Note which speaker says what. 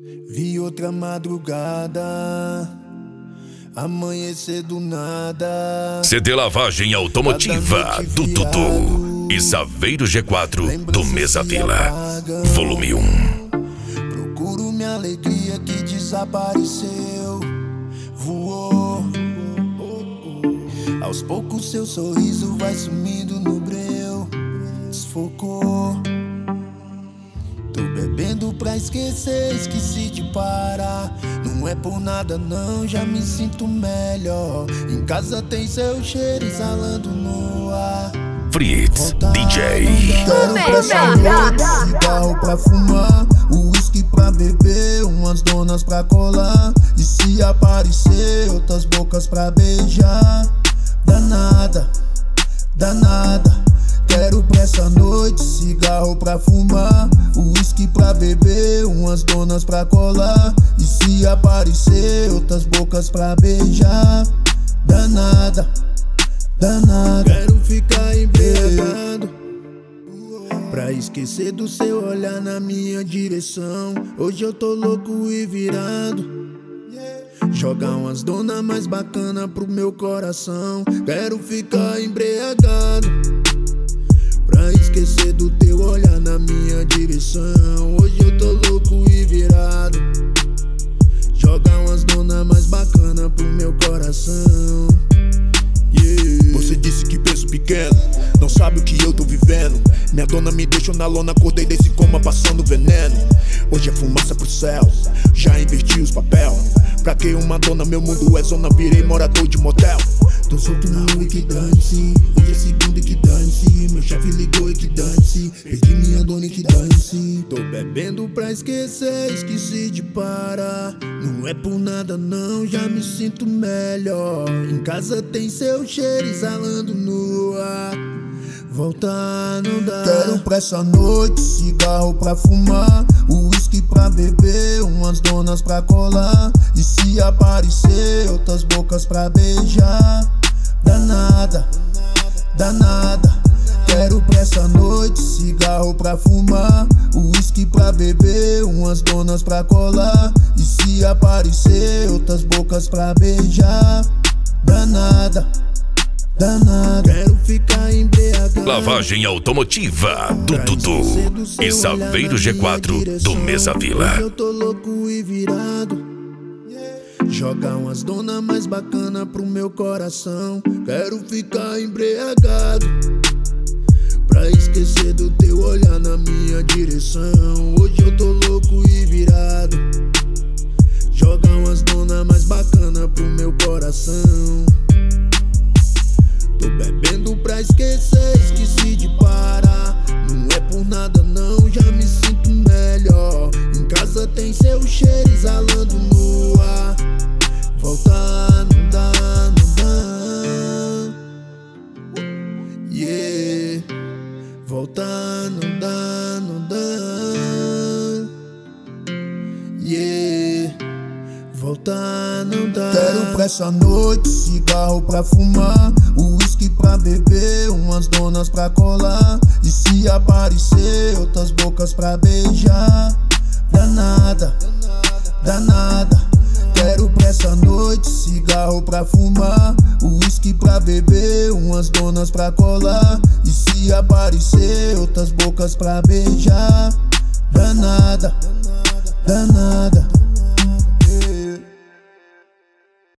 Speaker 1: Vi outra madrugada amanhecer do nada.
Speaker 2: CD Lavagem Automotiva do Dudu e Saveiro G4 do Mesa Vila, volume 1.
Speaker 1: Procuro minha alegria que desapareceu, voou. Aos poucos seu sorriso vai sumindo no breu, desfocou. Tô bebendo pra esquecer, esqueci de parar. Não é por nada não, já me sinto melhor. Em casa tem seu cheiro exalando no ar.
Speaker 2: Fritz DJ.
Speaker 1: Quero pra essa noite, cigarro pra fumar, uísque pra beber, umas donas pra colar. E se aparecer, outras bocas pra beijar. Danada, danada. Quero pra essa noite, cigarro pra fumar, uísque pra beber, umas donas pra colar. E se aparecer, outras bocas pra beijar. Danada, danada. Quero ficar embriagado pra esquecer do seu olhar na minha direção. Hoje eu tô louco e virado. Jogar umas donas mais bacana pro meu coração. Quero ficar embriagado pra esquecer do teu olhar na minha direção. Hoje eu tô louco e virado. Jogar umas donas mais bacana pro meu coração.
Speaker 3: Você disse que penso pequeno, não sabe o que eu tô vivendo. Minha dona me deixou na lona, acordei desse coma passando veneno. Hoje é fumaça pro céu, já inverti os papel. Pra que uma dona, meu mundo é zona, virei morador de motel.
Speaker 1: Tô solto não e que dane-se, hoje é segunda e que dane-se. Meu chefe ligou e que dane-se, perdi minha dona e que dane-se. Tô bebendo pra esquecer, esqueci de parar. Não é por nada não, já me sinto melhor. Em casa tem seu cheiro exalando no ar. Voltar não dá. Quero pra essa noite, cigarro pra fumar, uísque pra beber, umas donas pra colar. E se aparecer, outras bocas pra beijar. Danada, danada. Quero pra essa noite, cigarro pra fumar, uísque pra beber, umas donas pra colar. E se aparecer, outras bocas pra beijar. Danada, danada. Quero ficar embriagado.
Speaker 2: Lavagem Automotiva do Dudu e Saveiro G4 do Mesa Vila.
Speaker 1: Hoje eu tô louco e virado. Jogar umas donas mais bacana pro meu coração. Quero ficar embriagado pra esquecer do teu olhar na minha direção. Hoje eu tô louco e virado. Jogar umas donas mais bacana pro meu coração. Tô bebendo pra esquecer, esqueci de parar. Não é por nada não, já me sinto melhor. Em casa tem seu cheiro exalando no ar. Voltar não dá, não dá. Yeah. Voltar não dá, não dá. Yeah. Voltar não dá. Quero pra essa noite, cigarro pra fumar, uísque pra beber, umas donas pra colar. E se aparecer, outras bocas pra beijar. Danada, danada. Quero pra essa noite, cigarro pra fumar, uísque pra beber, umas donas pra colar. E se aparecer, outras bocas pra beijar. Danada, danada.